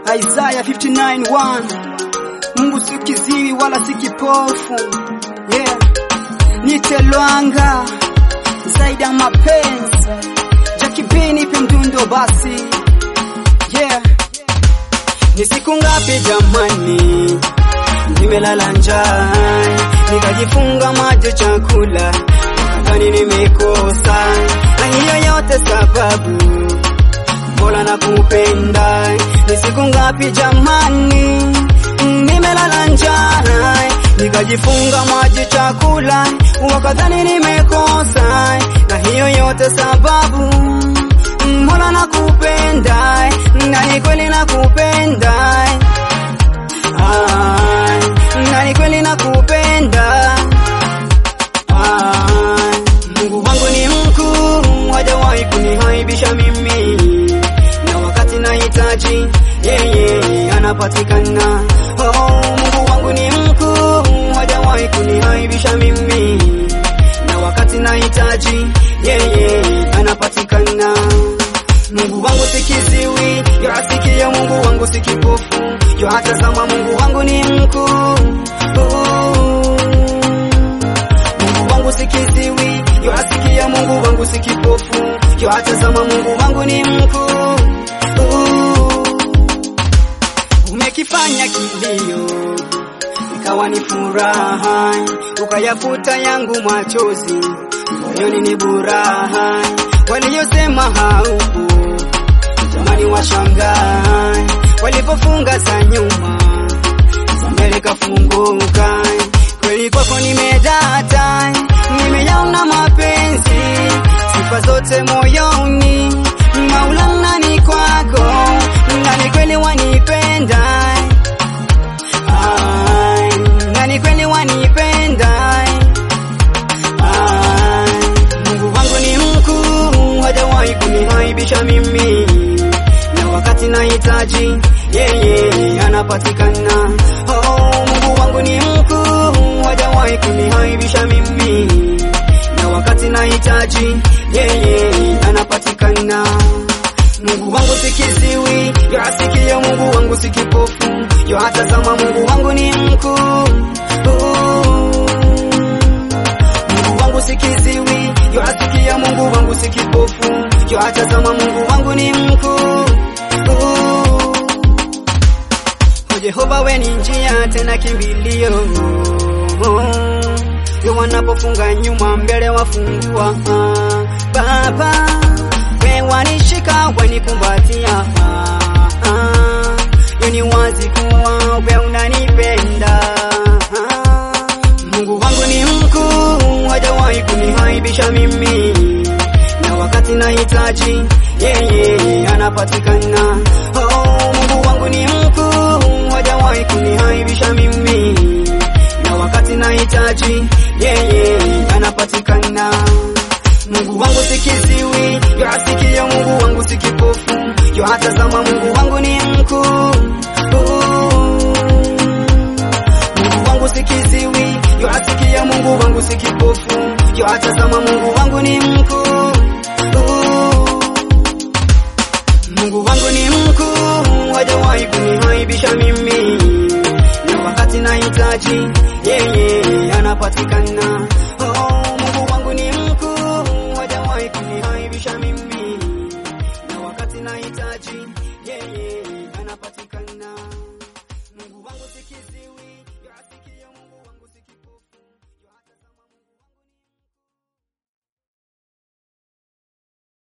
Isaiah 59:1. Mungu si kiziwi wala si kipofu. Yeah. Nitelwanga zaidi ya mapenzi. Jakibini pemdundo basi. Yeah. Ni siku ngapi jamani nimelala njaa, nikajifunga maji chakula, wakati nimekosa, na hiyo yote sababu Mola nakupenda. Ni siku ngapi jamani nimelala njaa, nikajifunga maji chakula, wakati nimekosa, na hiyo yote sababu Mola nakupenda, na ni kweli nakupenda. Na ni kweli nakupenda. Mungu wangu ni mkuu, hajawahi kunihaibisha mimi, na wakati nahitaji yeye anapatikana. Mungu wangu ni mkuu, hajawahi kunihaibisha mimi, na wakati nahitaji yeye anapatikana. Mungu wangu si kiziwi, yasikia. Mungu wangu si kipofu, yatazama. Mungu wangu ni mkuu. Mungu wangu si kiziwi, yasikia. Mungu wangu si kipofu, yatazama. Mungu wangu ni mkuu. Umekifanya kilio ikawa ni furaha, ukayafuta yangu machozi, moyoni ni buraha. Waliosema haupo jamani washangaa, walipofunga za nyuma za mbele kafunguka. Kweli kwako nimedata, nimeyaona mapenzi, sifa zote moyoni, Maulana ni kwako, na ni kweli wanipenda. Na ni kweli wanipenda. Mungu wangu ni mkuu, hajawahi kunihaibisha mimi, na wakati nahitaji yeye anapatikana. Mungu wangu ni mkuu, hajawahi kunihaibisha mimi, na wakati nahitaji yeye anapatikana. Mungu wangu si kiziwi, yasikia. Mungu wangu si kipofu, yatazama. Mungu wangu ni mkuu. Mungu wangu si kiziwi, yasikia. Mungu wangu si kipofu, yatazama. Mungu wangu ni mkuu. Jehova we ni njia tena kimbilio, wanapofunga nyuma mbele wafungua. Baba we wanishika wanikumbatia, ni wazi kuwa we unanipenda. Mungu wangu ni mkuu, hajawahi kunihaibisha mimi, na wakati nahitaji yeye anapatikana. Mungu wangu ni mkuu, hajawahi kunihaibisha mimi, na wakati nahitaji yeye anapatikana. Mungu wangu si kiziwi, yasikia. Mungu wangu si kipofu, yatazama. Mungu wangu ni mkuu. Mungu wangu si kiziwi, yasikia. Mungu wangu si kipofu, yatazama. Mungu wangu ni mkuu. Mungu wangu ni mkuu, hajawahi kunihaibisha mimi, na wakati nahitaji yeye anapatikana. Mungu wangu ni mkuu, hajawahi kunihaibisha mimi, na wakati nahitaji yeye anapatikana.